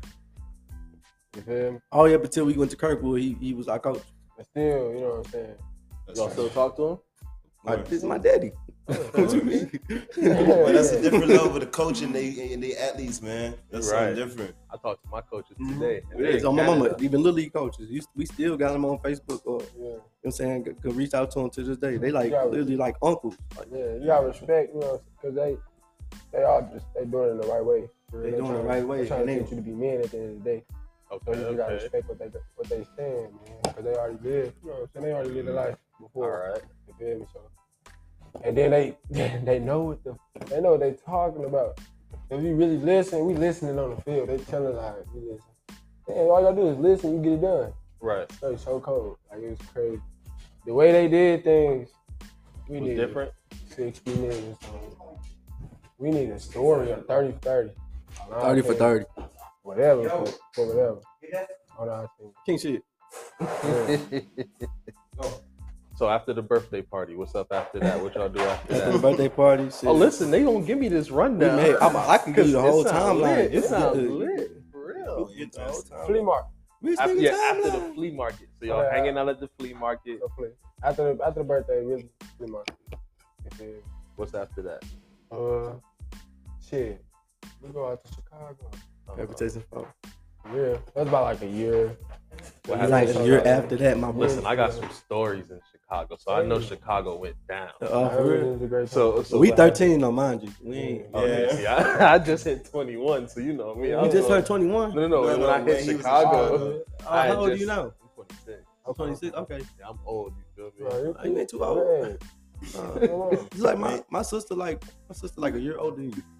E: You feel me?
A: Oh yeah, but till we went to Kirkwood, he he was our coach.
E: But still, you know what I'm saying?
C: That's
D: Y'all
C: right.
D: still talk to him?
A: Like this is my daddy. What you mean?
C: But that's a different level of coaching they and they athletes, man. That's
D: Right.
C: something different.
D: I talked to my coaches
A: Mhm.
D: today. and
A: It
D: they
A: is.
D: in
A: On my mama,
D: Canada.
A: even little league coaches, you- we still got them on Facebook or
E: Yeah.
A: you know what I'm saying, could, could reach out to them to this day. They like
E: Yeah.
A: literally like uncles. Like,
E: Yeah, you gotta respect, you know, because they they all just they doing it the right way.
A: They doing it the right way,
E: They're trying
A: and
E: to
A: they-
E: teach you to be men at the end of the day. So
D: Okay,
E: you just gotta
D: okay.
E: respect what they what they saying, man, because they already live. You know what I'm saying? They already live the life. before.
D: All right.
E: You feel me? So, and then they they know what the they know what they talking about. If you really listen, we listening on the field. They telling us like we listen. And all you gotta do is listen, you get it done.
D: Right.
E: So it's so cold. Like it was crazy. The way they did things, we
D: Was
E: need
D: different.
E: sixty minutes. So we need a story of thirty for thirty.
A: thirty for thirty.
E: Whatever for, for whatever. On our team.
A: King shit.
E: Yeah.
D: So after the birthday party, what's up after that? What y'all do after
A: After the
D: that?
A: birthday party, shit.
D: Oh, listen, they gonna give me this
A: We
D: rundown.
A: made, I, I can give you the
D: It
A: whole
D: sound
A: timeline.
D: lit. It
A: It's
D: sound
A: good.
D: lit. For real.
A: We get the whole timeline.
E: Flea market.
A: We
D: After,
A: speaking
D: yeah, after the
A: timeline.
D: flea market. So y'all
E: Okay,
D: hanging out at the flea market.
E: So flea. After the after the birthday, really flea market. You feel me?
D: What's after that?
E: Uh, shit. We go out to Chicago.
D: Uh,
A: Reputation phone.
E: Yeah, that's about like a year.
D: what
A: Like
D: happened?
A: a year after that, my boy.
D: Listen, I got some stories in Chicago, so I know Chicago went down.
A: Uh, for real.
E: It was a great time.
D: So, so
A: we
D: what
A: thirteen, though, mind you. We ain't.
D: happened? Oh, yeah. See, I, I just hit twenty-one, so you know me. I
A: You
D: was
A: just
D: on-
A: turned twenty-one.
D: No, no, no.
C: No,
D: when
C: no,
D: I
C: when
D: hit
C: he was in
D: Chicago,
A: Oh,
D: I had
A: how old are
D: just-
A: you now?
D: I'm twenty-six.
A: I'm twenty-six. Okay.
D: Yeah, I'm old. You feel me?
E: Bro, you
A: I ain't been too old.
E: Man,
A: Uh,
E: come on.
A: it's like my, my sister, like my sister, like a year older than you.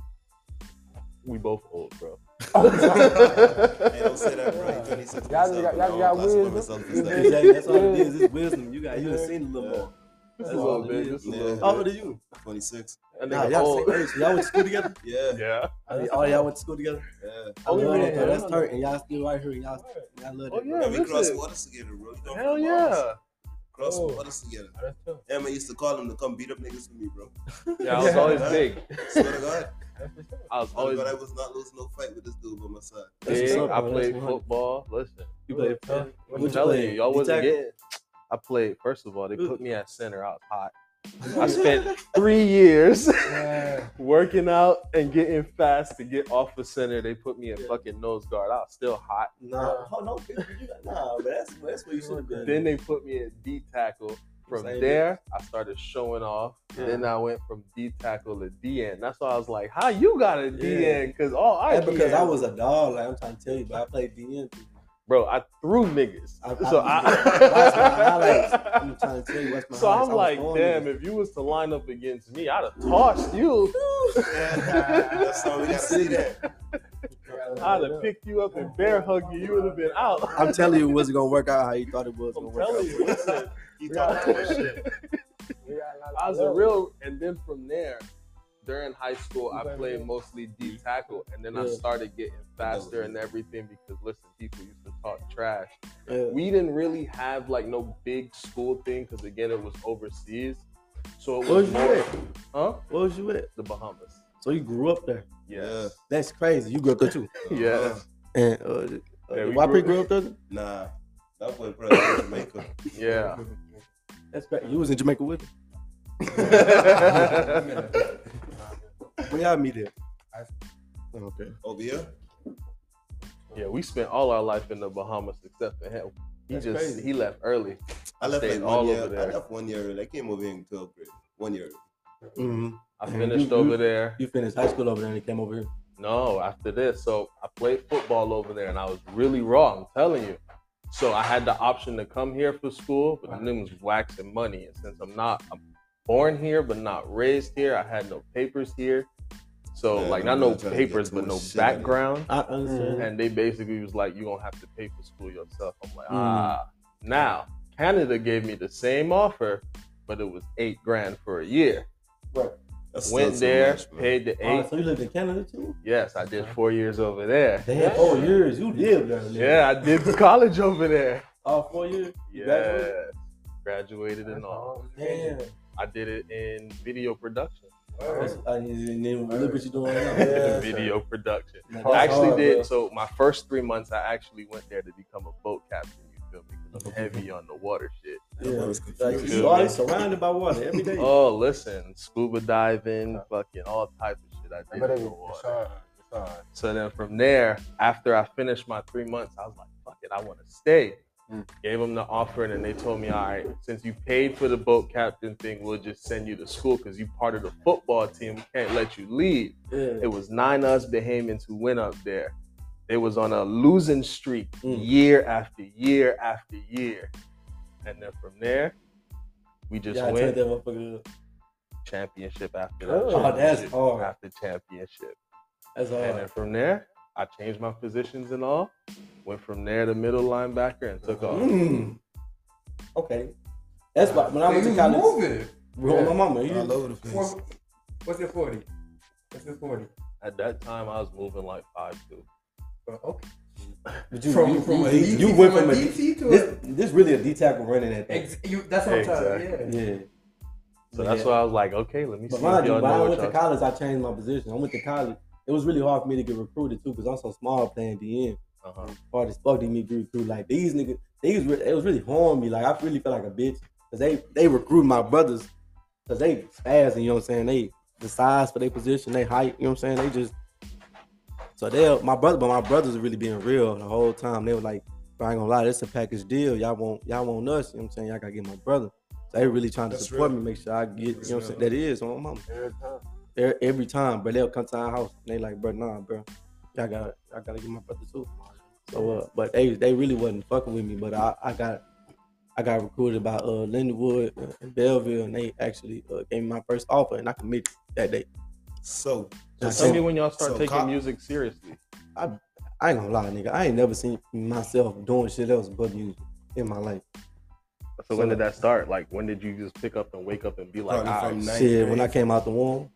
D: We both old, bro.
C: Hey, don't say that, bro. You're twenty-six.
E: Y'all just got- y'all just got wisdom.
A: Exactly. That's all it is. It's wisdom. You got you done seen a little
C: Yeah.
A: more. That's
D: Just a
A: all
D: little
A: it
D: bit.
A: is.
D: Just a
C: Yeah.
D: little
A: How old
D: bit.
A: are you?
C: twenty-six.
D: That
A: Nah,
D: nigga
A: y'all
D: old.
A: the same age. Y'all went to school together.
C: Yeah.
D: Yeah.
A: I mean, all y'all went to school together.
C: Yeah.
A: I love
D: yeah,
A: that. though.
D: yeah.
A: That's turn, and y'all still right here. And y'all, y'all love
D: Oh,
A: that.
D: yeah.
C: Yeah, we
D: listen.
C: crossed waters together, bro. You know,
D: Hell
C: from
D: yeah.
C: Mars. Cross
E: Oh.
C: waters together.
E: That's tough.
C: Emma used to call him to come beat up niggas for me, bro.
D: Yeah, I was always big.
C: Swear to God.
E: That's for sure.
D: I was
C: Always,
D: always
C: but I was not losing no fight with this dude by my side.
A: That's
D: big.
A: what's up,
D: I
A: bro.
D: played
A: That's one hundred.
D: football. Listen,
A: You played.
E: Tough.
A: What
D: I'm
A: you
D: telling
A: play?
D: you, y'all wasn't
A: D-tackle?
D: getting. I played. First of all, they put me at center. I was hot. I spent three years
E: Yeah.
D: working out and getting fast to get off the center. They put me in fucking nose guard. I was still hot.
A: Nah, oh, no, you got, nah, but that's that's where you should have been.
D: Then they put me at D tackle. From
A: Same
D: there, I started showing off.
A: Yeah.
D: Then I went from D tackle to D end. That's why I was like, "How you got a D
A: Yeah.
D: end?" Because all I
A: That's because
D: D N
A: I was a dog. Like I'm trying to tell you, but I played D N.
D: bro. I threw niggas.
A: I,
D: so
A: I,
D: I,
A: that's my highlights. I'm trying to tell you what's my
D: so
A: highlights.
D: I'm
A: I was
D: like,
A: throwing
D: damn,
A: niggas.
D: if you was to line up against me, I'd have tossed you.
C: That's all we gotta see that.
D: I'd have picked you up and bear hugged you. You would have been out.
A: I'm telling you, it wasn't gonna work out how you thought it was
D: I'm
A: gonna work
D: telling
A: out.
D: you, listen,
C: He talking too much shit.
E: We got a lot of
D: I was a
E: love.
D: real, and then from there, during high school, I
E: Okay,
D: played
E: man.
D: mostly D tackle, and then I
A: Yeah.
D: started getting faster and everything because listen, people used to talk trash.
A: Yeah.
D: We didn't really have like no big school thing because again, it was overseas, so it
A: Where
D: was
A: was you
D: more,
A: at?
D: huh?
A: Where was you at?
D: The Bahamas.
A: So you grew up there.
D: Yes.
A: That's crazy. You grew up there too.
D: Yeah.
A: And uh,
D: Yeah,
A: uh,
D: we
A: Y P
D: grew-
A: grew up there.
C: Nah. That boy probably in Jamaica.
D: Yeah.
A: That's crazy. You was in Jamaica with him. Where y'all meet at? Okay.
C: Over here?
D: Yeah, we spent all our life in the Bahamas except for him. He
A: That's
D: just
A: crazy.
D: he left early.
C: I left
D: Stayed
C: like
D: all
C: one year.
D: over
C: I
D: there.
C: left one year early. I came over here in twelfth grade. One year early.
A: Mm-hmm.
D: I
A: And
D: finished
A: you-
D: over
A: you-
D: there.
A: You finished high school over there and you came over here.
D: No, after this. So I played football over there and I was really raw, I'm telling you. So I had the option to come here for school, but then was waxing money. And since I'm not, I'm born here, but not raised here, I had no papers here. So
C: Yeah,
D: like,
C: I'm
D: not no
C: not trying to get
D: papers,
C: too
D: but
C: much
D: no
C: shit out of it.
D: background.
A: I understand.
D: And they basically was like, you're going to have to pay for school yourself. I'm like,
A: Mm.
D: ah. Now, Canada gave me the same offer, but it was eight grand for a year.
C: That's
D: Went
C: still too
D: there,
C: much, bro.
D: paid the
A: Oh,
D: eight.
A: so you lived in Canada too?
D: Yes, I did four years over there.
A: Damn, four years. You lived there.
D: Yeah, I did college over there.
A: All four years? You
D: Yeah, graduated and
E: That's
D: all.
E: all.
A: Damn.
D: I did it in video production.
A: That's, I, and then look what you doing now.
E: Yeah.
D: Video production.
A: That's
D: I actually
A: hard,
D: did.
A: bro.
D: So my first three months, I actually went there to become a boat captain. You feel me? Because I'm heavy on the water shit.
A: Yeah.
C: I was
A: Like,
C: confused.
A: you always surrounded by water every day.
D: Oh, listen, scuba diving, fucking all type of shit I did
E: But
D: in
E: it
D: the
E: was
D: water.
E: Rashawn, Rashawn.
D: So then from there, after I finished my three months, I was like, fuck it, I want to stay.
A: Mm.
D: Gave them the offer, and then they told me, all right, since you paid for the boat captain thing, we'll just send you to school because you part of the football team. We can't let you leave.
A: Yeah.
D: It was nine us Bahamians who went up there. They was on a losing streak
A: Mm.
D: year after year after year. And then from there, We just
A: Yeah, I
D: went
A: turned that motherfucker up.
D: championship after that.
E: Oh,
A: that's
D: championship
A: hard.
D: After championship.
A: That's
D: And then
A: hard.
D: from there, I changed my positions and all. Went from there to middle linebacker and took off.
A: Mm. Okay. That's why when I went
F: You
A: to college.
F: moving.
A: Bro, my mama, you,
C: All over the place.
F: Four- What's your forty? What's your forty?
D: At that time, I was moving like five two.
F: Uh, okay.
A: but you,
F: From
A: you,
F: from a
A: you,
F: D T,
A: you went
F: from
A: from
F: a
A: a
F: D T to a
A: this, this really a D tackle running at that.
F: Ex- you, that's what I'm trying to. Yeah.
A: Yeah.
D: So that's
A: Yeah.
D: why I was like, okay, let me see
A: But
D: if
A: mind you,
D: y'all
A: when I
D: know
A: went
D: what
A: to
D: y'all.
A: college, I changed my position. I went to college. It was really hard for me to get recruited too, because I'm so small playing D N.
D: Uh-huh.
A: Hard as fuck to me get recruited. Like these niggas, these re- it was really harming me. Like I really felt like a bitch because they they recruit my brothers because they spaz, you know what I'm saying? They the size for their position, they height, you know what I'm saying? They just so they my brother, but my brothers are really being real the whole time. They were like, "Bro, I ain't gonna lie, this a package deal. Y'all want y'all want us, you know what I'm saying? Y'all gotta get my brother." So they really trying to
C: That's
A: support
C: real.
A: me, make sure I get, you
C: That's
A: know what I'm saying?
C: real.
A: That is on my mama.
E: Every time.
A: Every, every time, but they'll come to our house and they like, bro, nah, bro, y'all got, I gotta get my brother too. So, uh, but they, they really wasn't fucking with me. But I, I got, I got recruited by uh Lindenwood uh, in Belleville, and they actually uh, gave me my first offer, and I committed that day.
C: So,
A: I
D: Tell
A: said-
D: me when y'all start
C: So
D: taking
C: cop-
D: music seriously.
A: I, I ain't gonna lie, nigga, I ain't never seen myself doing shit else but music in my life.
D: So when did that start? Like, when did you just pick up and wake up and be like,
C: Probably
D: all
C: from
D: right.
C: ninth
A: Shit, when I
C: grade.
A: came out the womb.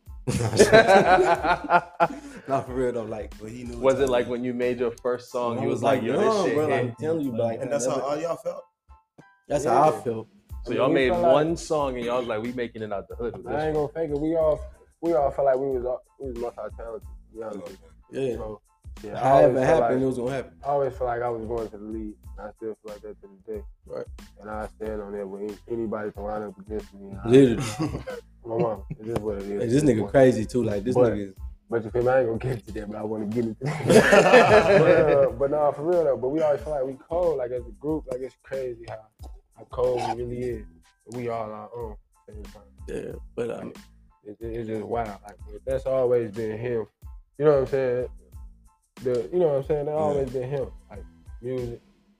A: Not for real though, like.
C: But he knew
D: Was
C: what
D: it like
C: time
D: when you made your first song,
A: I
D: you was like, yo, this
A: young,
D: shit
A: bro,
D: hit.
A: like, I'm telling you, but like,
C: And that's
A: I
C: how
A: never-
C: all y'all felt?
A: that's
E: Yeah.
A: how I felt.
D: So
E: I
D: y'all
E: mean, we
D: made
E: felt like-
D: one song and y'all was like, we making it out the hood with
E: I
D: this
E: ain't
D: one.
E: gonna fake it. We all we all felt like we was all, we was multi-talented. To be honest with you.
A: Yeah.
E: So, yeah, I
A: However
E: always
A: it
E: felt
A: happened,
E: like-
A: it was gonna happen.
E: I always feel like I was going to the lead. And I still feel like that to this day.
A: Right.
E: And I stand on that when anybody can line up against me. And I-
A: Literally.
E: My mom. It is what it is.
A: Hey, this nigga crazy too. Like this
E: But-
A: nigga is
E: But you feel me? I ain't gonna get to that, but I want to get into that. but, uh, but nah, for real though. But we always feel like we cold, like as a group. Like it's crazy how, how cold we really is. But we all our own at the same time.
A: yeah, but um,
E: It, it, it's just wild. Like that's always been him. You know what I'm saying? The you know what I'm saying? That always been him. Like music.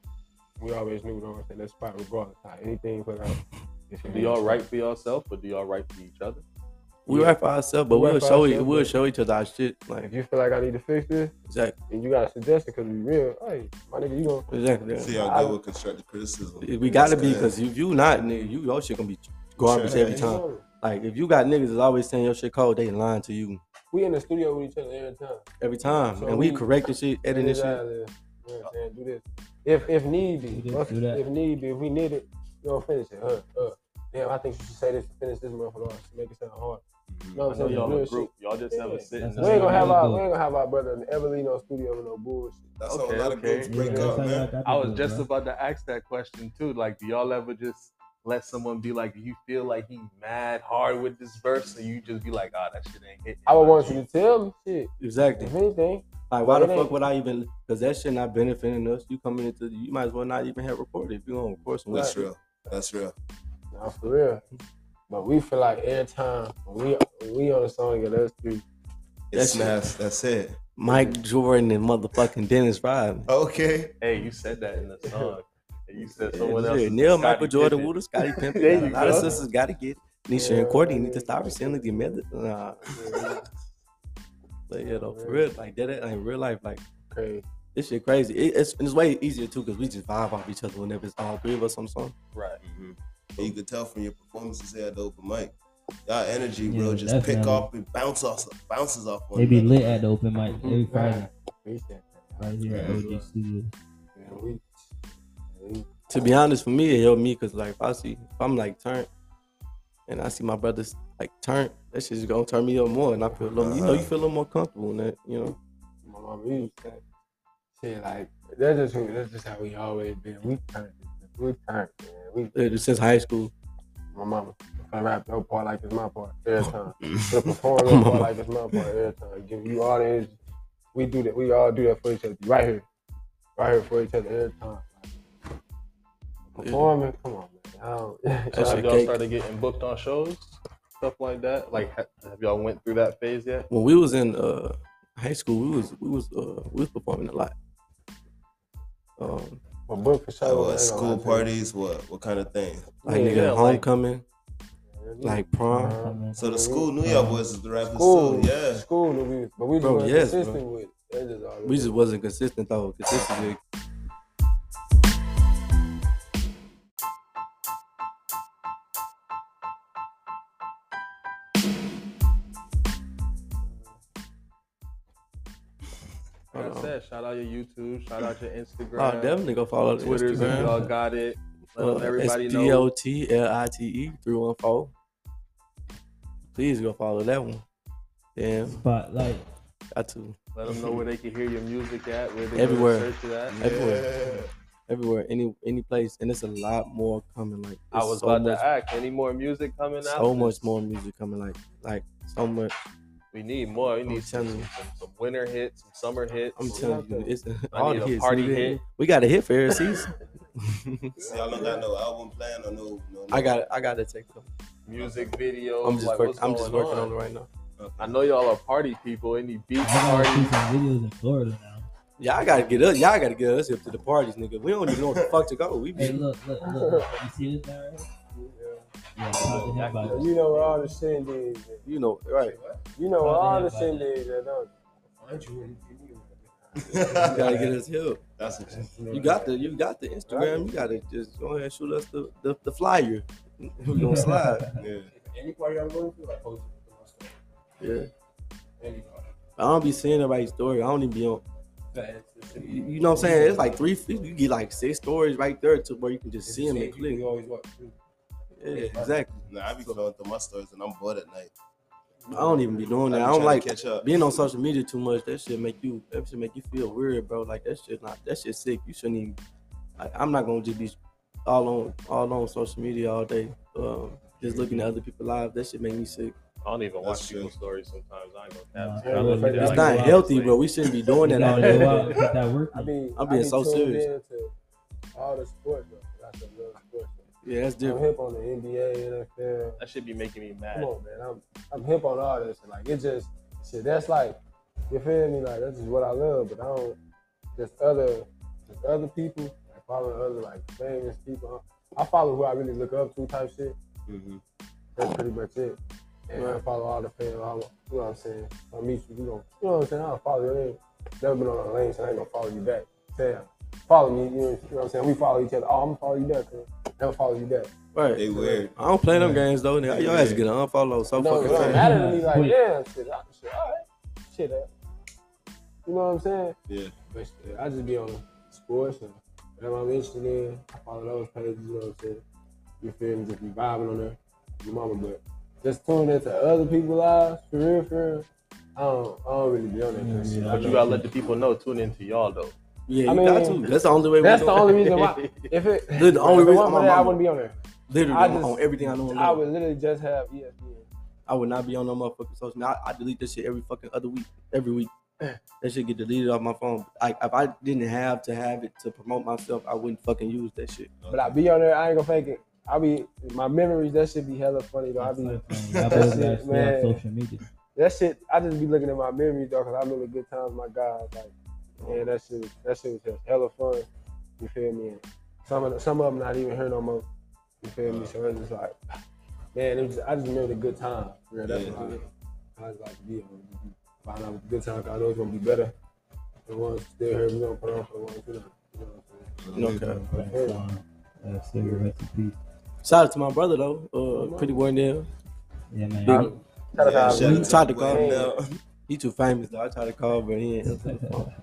E: We always knew, you know what I'm saying, that spot regardless. Like anything put out. it should
D: Do
E: be
D: y'all
E: the
D: write for yourself or do y'all write for each other?
A: we
E: Yeah.
A: write for ourselves, but
E: We
A: we'll
E: write for
A: show
E: ourselves,
A: we'll
E: but-
A: show each other our shit.
E: spot.
A: Like
E: If you feel like I need to fix this,
A: exactly,
E: and you got a suggestion, cause we real, hey, my nigga, you gonna
A: exactly.
C: See
A: Yeah.
C: how good with constructive criticism.
A: We gotta be
C: That's
A: because if you not, nigga, you your shit gonna be garbage
C: Sure.
A: every time. Like if you got niggas that's always saying your shit cold, they lying to you
E: We in the studio with each other every time.
A: every time,
E: So
A: and we
E: we-
A: correcting shit, editing
E: This
A: shit.
E: out there, you know what I'm saying? Do this. If if need be,
B: Do this,
E: Once-
B: do that.
E: if need be, if we need it, you don't finish it. Uh, uh. Damn, I think you should say this to finish this motherfucker off to make it sound hard. You know
D: I
E: what I'm
D: know
E: saying?
D: y'all
E: Real
D: a group.
E: shit.
D: Y'all just never
E: Yeah.
D: sit
B: That's
D: and
E: We ain't gonna have
B: Yeah.
E: our we ain't gonna have our brother ever leave no studio with no bullshit.
C: That's
D: Okay,
C: how a lot of
D: okay.
C: groups break
B: Yeah,
C: up,
B: that's how y'all
C: man.
B: got
D: I
B: to
D: was
B: do it,
D: just
B: bro.
D: about to ask that question too. Like, do y'all ever just let someone be like, do you feel like he mad hard with this verse, and you just be like, ah, that shit ain't hitting?
E: I would want you to tell me shit.
A: Exactly.
E: If anything,
A: Like why
E: But
A: the
E: it
A: fuck
E: ain't-
A: would I even? Because that shit not benefiting us. You coming into you might as well not even have recorded if you gonna record some
C: That's
A: shit.
C: real. That's real.
E: nah, for real. But we feel like every time when we when we on a song and us three,
C: It
A: That's-
C: snaps. That's it.
A: Mike Jordan and motherfucking Dennis Rodman.
C: Okay.
D: Hey, you said that in the song. And you said
A: Yeah,
D: someone
A: yeah.
D: else. is
A: Neil,
D: Scottie
A: Michael Jordan,
D: Pippen.
A: Woodard, Scottie Pippen.
D: There
A: A
D: you
A: lot of
D: go.
A: sisters gotta get Nisha
E: Yeah,
A: and Courtney need
E: yeah.
A: to stop resembling the method. Nah.
E: yeah,
A: But yeah, though, for real, like that, like real life, like
E: crazy.
A: this shit crazy. It, it's it's way easier too because we just vibe off each other whenever it's all three of us on song.
D: Right.
C: And you could tell from your performances here at the open mic. Y'all energy, bro,
B: Yeah,
C: just pick
B: definitely.
C: off and bounce off, bounces off one
B: They be
C: another.
B: lit at the open mic every Friday,
E: Appreciate that.
B: right here at O G Studios.
E: Yeah, we, we
A: To be honest, for me, it helped me because like if I see if I'm like turned and I see my brothers like turned, that shit's gonna turn me up more, and I feel a little, you know, you feel a little more comfortable in that, you know.
E: my mom used to say, shit, like that's just who, that's just how we always been. We turned, we turned, man. We,
A: Uh, Since high school,
E: my mama, if I rap no part like it's my part every time. To perform no part like it's my part every time. Give you all the energy. We do that. We all do that for each other. Right here, right here for each other every time. Like, performing, come on, man. I don't,
D: So
A: That
D: have
A: shit
D: y'all
A: cake.
D: started getting booked on shows, stuff like that? Like, ha- have y'all went through that phase yet?
A: when we was in uh, high school, we was we was uh, we was performing a lot. Um,
E: but book for
C: Like
E: sure.
C: what, school parties, what what kind of thing?
A: like
E: Yeah,
A: nigga,
D: yeah, like-
A: homecoming.
E: man. Yeah.
A: Like prom.
E: Uh-huh.
C: So the school knew y'all boys was the rappers
E: School,
C: too. Yeah.
E: school knew we was, but we just
A: Bro,
E: weren't
A: yes,
E: consistent
A: bro.
E: with it. That's just all it
A: We
E: was.
A: just wasn't consistent though. Consistency.
D: Like I
A: Hold on.
D: said, shout out your YouTube, shout out your Instagram.
A: Oh, definitely go follow the
D: Twitters if y'all
A: Instagram.
D: got it. Let
A: Uh,
D: everybody
A: S
D: know.
A: D O T L I T E three one four. Please go follow that one. Damn,
B: Spotlight.
A: got to.
D: Let them know where they can hear your music at, where they
A: Everywhere.
D: can search it at.
A: Everywhere. Everywhere, any any place, and it's a lot more coming. Like
D: I
A: it's
D: was
A: so
D: about
A: much,
D: to ask, any more music coming out?
A: so much more music coming. Like like so much.
D: We need more. We
A: I'm
D: need some,
A: telling you.
D: some, some winter hits, some summer hits.
A: I'm telling you, it's
D: I
A: all
D: need
A: the
D: a
A: hits.
D: party
A: nigga.
D: hit.
A: We got a hit for every season.
C: So y'all don't got no album plan or no. no, no.
A: I got I got to take them.
D: Music videos.
A: I'm just
D: like,
A: work,
D: what's
A: I'm just
D: going
A: working on it right now.
D: I know y'all are party people. Any beach
B: I gotta see
D: parties?
B: some videos in Florida now.
A: Yeah, I gotta get us. Y'all gotta get us up to the parties, nigga. We don't even know what the fuck to go. We
B: Hey,
A: be
B: look, look, look, look. You see this guy right here? Yeah, I'm talking to him about
E: Yeah,
B: this.
E: you know where all the shindigs at.
A: you know, right?
E: You know where
B: Probably
E: all the
B: have about
E: shindigs at, don't
F: Find you when you need
A: You gotta get us help.
C: That's what you
A: You got the you got the Instagram. You gotta just go ahead and shoot us the the, the flyer. We gonna slide.
C: Yeah.
F: Any party I'm going to, I post it on my story.
A: Yeah.
F: Any party.
A: I don't be seeing everybody's story. I don't even be on.
F: Facts.
A: You you know what I'm saying? It's like three. You get like six stories right there to where you can just
F: It's
A: see them
F: the
A: and
F: same people
A: click.
F: you always watch too.
A: Yeah, exactly.
C: Nah, I be going through my stories and I'm bored at night.
A: I don't even be doing that.
C: I
A: I
C: be
A: don't
C: trying
A: like
C: to catch up.
A: being on social media too much. That shit make you. That shit make you feel weird, bro. Like that shit not. That shit sick. You shouldn't even. Like, I'm not gonna just be all on all on social media all day. Um, just looking at other people's lives. That shit make me sick.
D: I don't even
C: That's
D: watch
C: true.
D: people's stories sometimes. I ain't gonna
B: Nah,
D: cap.
B: yeah,
D: I look
B: but
D: at it
B: it's
A: It's
D: like,
A: not
B: wow.
A: healthy, bro. We shouldn't be doing
B: You
A: that.
B: gotta
A: out
B: go
A: there.
B: out and put that work
E: I
B: in.
E: mean,
A: I'm being
E: I be
A: so
E: tuned
A: serious.
E: into all the sports, though. That's a real sports.
A: Yeah, that's
E: I'm
A: different.
E: hip on the N B A, N F L.
D: that should be making me
E: Come
D: mad.
E: on, man. I'm I'm hip on all this. And like it just shit. That's like you feel me? Like that's just what I love. But I don't just other just other people like following other like famous people. I follow who I really look up to type shit.
C: Mm-hmm.
E: That's pretty much it. And I follow all the fans. All, you know what I'm saying? If I meet you, you know, you know what I'm saying? I'll follow your name. Never been on a lane, so I ain't gonna follow you back. Say, follow me. You know, you know what I'm saying? We follow each other. Oh, I'm gonna follow you back. Cause never follow you back.
A: Right.
C: They weird.
A: I don't play them games though. Nigga. Your ass get an unfollow so
E: No, it
A: fucking
E: don't
A: fast.
E: matter to me. Like,
B: Wait.
E: yeah, shit, I, shit, all right, shit. Uh, you know what I'm saying?
C: Yeah.
E: But shit, I just be on sports and whatever I'm interested in. I follow those pages. You know what I'm saying? You feel me? Just be vibing on there. Your mama, but just tuning into other people's lives for real, for real. I don't, I don't really be on that kind of shit.
B: Yeah,
D: But you gotta let the people know. Tune into y'all though.
A: Yeah, you
E: I mean,
A: got to. That's the only way. we
E: That's
A: do
E: the
A: it.
E: only reason why. If it,
A: The- the only
E: if it
A: reason
E: wasn't
A: my
E: for that, I
A: mama-
E: wouldn't be on there.
A: Literally
E: I
A: on,
E: just-
A: on everything I know. and
E: I
A: love.
E: would literally just have E S P N.
A: I would not be on no motherfucking social media. I, I delete that shit every fucking other week. Every week. That shit get deleted off my phone. Like if I didn't have to have it to promote myself, I wouldn't fucking use that shit.
E: But I be on there. I ain't gonna fake it. I be my memories. That shit be hella funny though. I be
B: Y'all
E: that
B: boys
E: shit,
B: gotta stay
E: man.
B: on social media.
E: that shit. I just be looking at my memories though, cause I remember good times with my guys. Like, man, that shit. That shit was just hella fun. You feel me? And some of the, some of them not even here no more. You feel me? So it's just like, man, it was, I just remember the good times. Yeah, that's
C: Yeah.
E: what I, I just like to be on. Find out what the good times. I know it's gonna be better. The ones still here, we gonna put on for the ones who not. You know what I'm saying?
A: No cap.
B: But, um, uh, cigarette in peace.
A: Shout out to my brother though. Uh, Pretty Boy Nail.
B: Yeah, man.
A: Big-
E: Shout out
C: Yeah,
E: to
C: shout
E: our-
A: We
C: out
A: tried to
C: the
A: call
C: boy
A: him.
C: now.
A: He too famous though. I tried to call, but he ain't answer the phone.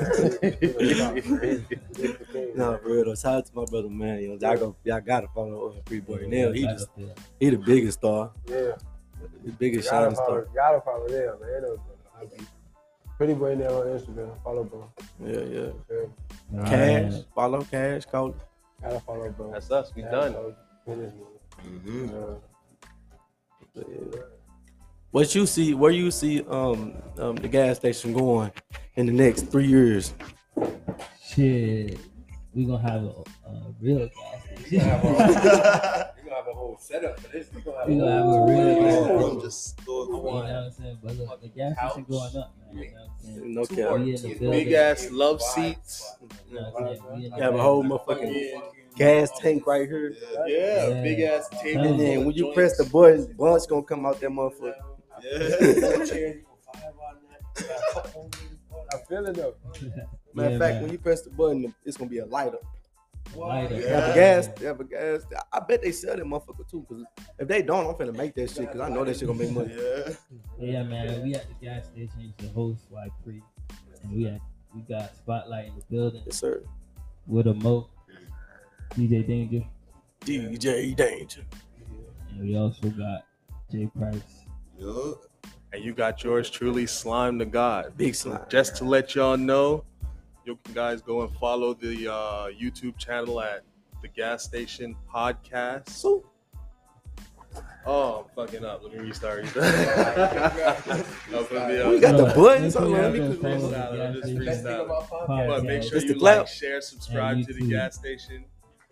A: No, for real though. Shout out to my brother, man. You know, y'all, go, y'all gotta follow uh, Pretty Boy Nail. He just he the biggest star,
E: Yeah.
A: the biggest
E: Gotta
A: shining
E: follow,
A: star.
E: gotta follow them, man. Those- I be- Pretty Boy now on Instagram. Follow, bro.
A: Yeah, yeah.
E: Yeah.
A: Cash, follow Cash, call him.
E: Gotta follow, bro.
D: That's us. We
E: Gotta
D: done.
E: follow. Finish,
C: Mm-hmm.
E: man.
A: Yeah. What you see? Where you see um, um the gas station going in the next three years?
B: Shit, we gonna have a, a real gas
F: You gonna have
B: station.
F: a, you gonna have a whole setup for this. You gonna have
B: We
F: a
B: gonna have
F: whole
B: a real
F: setup.
B: gas
C: Bro,
B: station.
C: just
B: You
C: throw
B: know
C: it
B: what I'm saying? But look, the gas station going up, man. You know what I'm saying?
A: No cap.
B: We in the building.
D: Big ass love seats.
B: You know what I'm saying? We in the
A: You have a
B: building.
A: whole motherfucking gas tank right here.
C: Yeah,
B: Yeah.
C: big ass table.
A: And
C: full
A: then
C: of
A: when you
C: joints.
A: press the button, bunch gonna come out that motherfucker.
C: Yeah.
E: I feel it though.
A: Matter of
B: Yeah,
A: fact,
B: man.
A: when you press the button, it's gonna be a lighter.
B: Lighter.
A: They have a
C: Yeah.
A: gas, they have a gas. I bet they sell that motherfucker too. Cause if they don't, I'm finna make that shit. Cause I know that shit gonna make money.
C: Yeah.
B: Yeah, man. We at the gas station. The host Y Pre, and we at we got Spotlight in the building
A: Yes, sir.
B: with a Mo, D J Danger,
A: D J Danger.
B: and we also got Jay Price.
C: Yo.
D: And you got yours truly, Slime the God.
A: Big slime.
D: Just to let y'all know, you can guys go and follow the uh, YouTube channel at the Gas Station Podcast.
A: So
D: Oh, I'm fucking up. Let me restart. Open the, uh,
A: we got the
B: Look,
A: buttons.
B: make sure
A: on
B: y'all
A: Let
B: go
A: me
B: follow
A: click
B: the
D: I'm
B: Gas
D: just
B: Station
F: Best thing
D: freestyling.
F: about podcast.
B: Podcast.
D: But make sure
A: Just
D: you
A: the clap.
D: like, share, subscribe to the
B: YouTube.
D: gas station.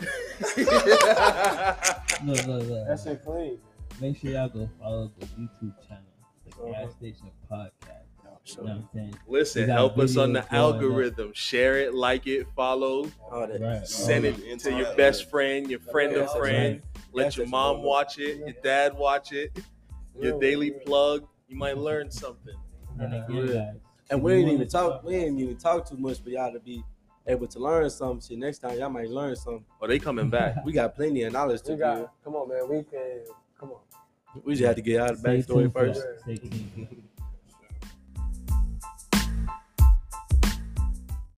B: Look, look, look.
E: That shit clean.
B: Make sure y'all go follow the YouTube channel, the Gas Station Podcast. You know what I'm saying?
D: Listen,
B: We got
D: help us on the
B: videos going up.
D: algorithm. Share it, like it, follow.
A: all that.
B: Right.
D: Send it
C: Into
D: to your
C: that,
D: best
C: man.
D: friend, your friend of
A: That's
D: friend. Let
A: That's
D: your
A: just
D: mom
A: normal.
D: watch it, your dad watch it, your daily plug. You might learn something.
B: And again,
A: real.
B: guys.
A: And
B: if
A: we
B: you
A: ain't
B: wanna
A: even talk. We ain't even talk too much for y'all to be able to learn something. Shit, next time y'all might learn something.
D: Oh, they coming back.
A: We got plenty of knowledge to
E: We
A: give.
E: got. Come on, man. We can. Come on.
A: We just have to get out of the
B: Stay
A: backstory
B: tuned for
A: first.
B: it. Stay tuned.